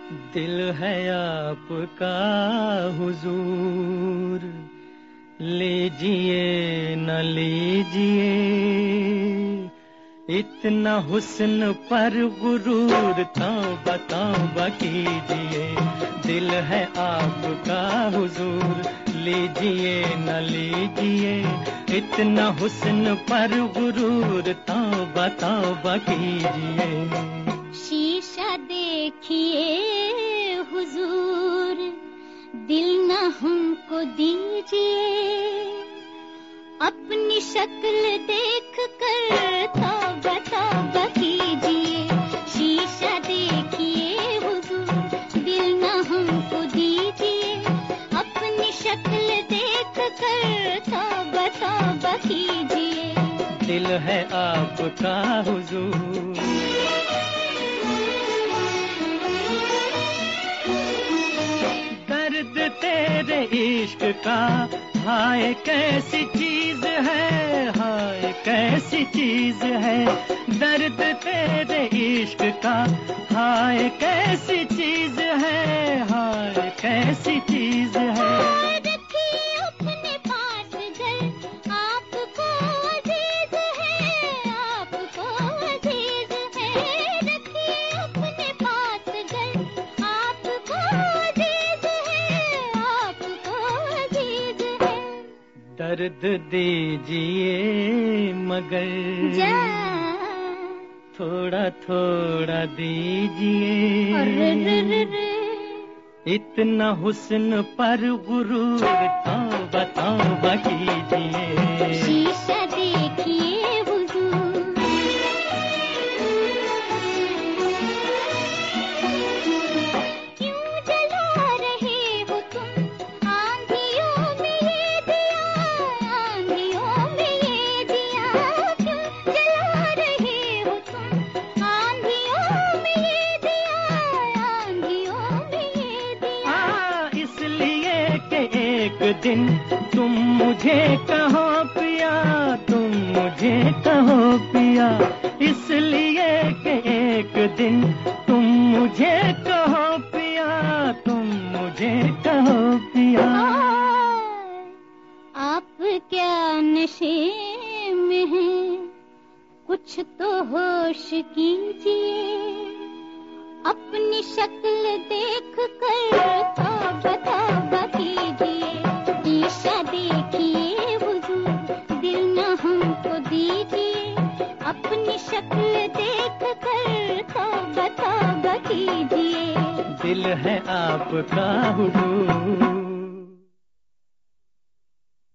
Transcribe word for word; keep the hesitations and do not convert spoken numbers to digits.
दिल है आपका हुजूर, लीजिए न लीजिए, इतना हुस्न पर गुरूर, तौबा तौबा कीजिए। दिल है आपका हुजूर, लीजिए न लीजिए, इतना हुस्न पर गुरूर, तौबा तौबा कीजिए। शीशा देखिए हुजूर, दिल न हमको दीजिए, अपनी शक्ल देख कर तौबा तौबा कीजिए। शीशा देखिए हुजूर, दिल न हमको दीजिए, अपनी शक्ल देख कर तौबा तौबा कीजिए। दिल है आपका हुजूर, दर्द तेरे इश्क का हाय कैसी चीज है, हाय कैसी चीज है। दर्द तेरे इश्क का हाय कैसी चीज है, हाय कैसी चीज है। दर्द दीजिए मगर थोड़ा थोड़ा दीजिए, इतना हुस्न पर गुरूर, तौबा तौबा कीजिए। शीशा देखिए हुजूर, क्यों जला रहे हो तुम आंधियों में ये दिया, आंधियों में ये दिया, क्यों जला रहे हो तुम आंधियों में ये दिया, आंधियों में ये दिया। हाँ, इसलिए कि एक दिन तुम मुझे कहो पिया, तुम मुझे कहो पिया, इसलिए कि एक दिन तुम मुझे कहो पिया, तुम मुझे कहो पिया। आप क्या नशे में हैं, कुछ तो होश कीजिए, अपनी शक्ल देख कर तौबा तौबा कीजिए। शीशा देखिए हुजूर, दिल न हमको दीजिए, अपनी शक्ल देख कर तौबा तौबा कीजिए। दिल है आपका हुजूर,